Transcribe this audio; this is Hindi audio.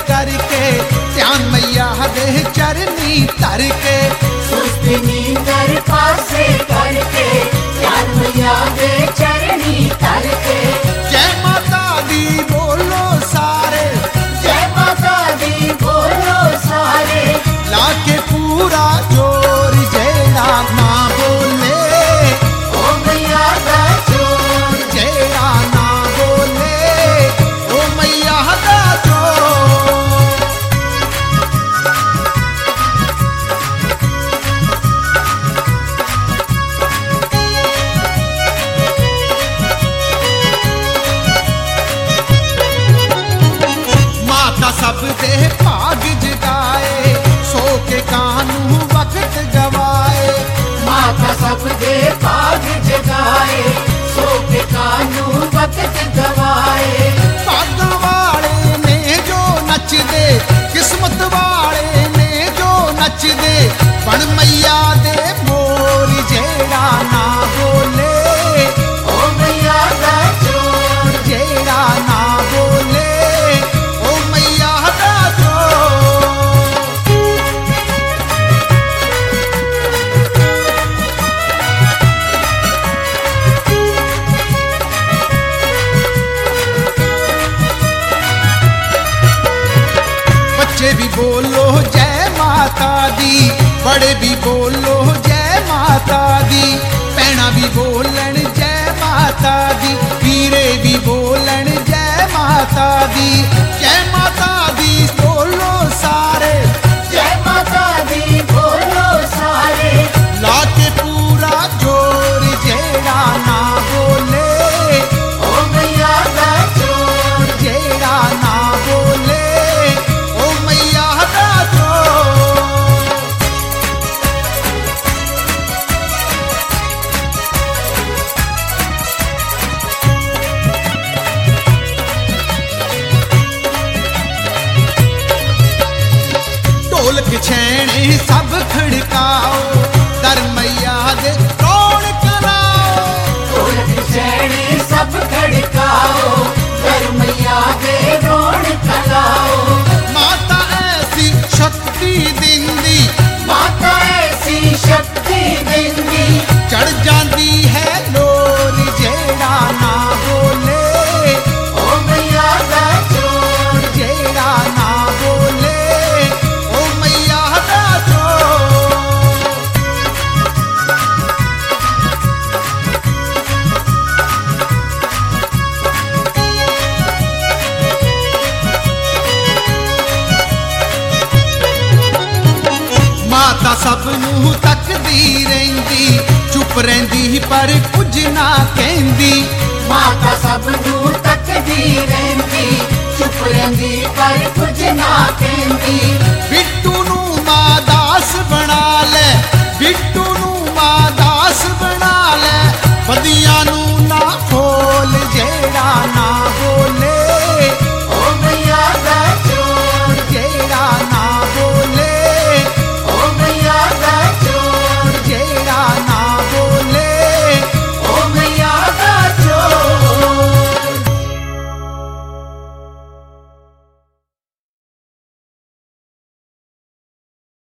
करके ध्यान मैया दे चरनी धर के सुस्ती नींदर पासे करके ध्यान मैया दे चरनी धर के जय माता दी बोलो सारे जय माता दी बोलो सारे लाके पूरा जोर जेड़ा ना बोले ओ मैया दा जोर जेड़ा ना बोले ओ मैया दा जोर। माता सब दे भाग जगाए सो के कानू वक्त गवाए माता सब दे भाग जगाए सो के कानू वक्त गवाए भाग वाले ने जो नच दे किस्मत वाले ने जो नच दे बन मैया दे मोर जेड़ा ना बोले ओ मैया दा जोर जेड़ा ना बोले ओ मैया दा जोर। बच्चे भी बोलो जय माता दी बड़े भी बोलो जय माता दी भैणा भी बोलन जय माता दी वीरे भी बोलन जय माता दी जय माता दी बोलो सारे जय माता दी बोलो सारे लाके पूरा जोर जेड़ा ना बोले ओ मैया दा जोर जेड़ा ना बोले ओ मैया दा जोर। ढोलक छेणे सब खड़काओ दर मैया दे रौनक लाओ ढोलक छेड़े सब खड़काओ घर मैया दे रौनक लाओ माता ऐसी शक्ति दिंदी माता ऐसी शक्ति दिंदी चढ़ जाती है लोर जेड़ा ना बोले ओ मैया दा जोर जेड़ा ना बोले ओ मैया दा जोर। माता सब नूं तकदी रहिंदी चुप रहिंदी पर कुछ ना कहंदी माता सब नूं तकदी रहिंदी चुप रहिंदी पर कुछ ना कहंदी बिट्टू नूं मां दास बना ले बिट्टू नूं मां दास बना ले बदियां नूं ना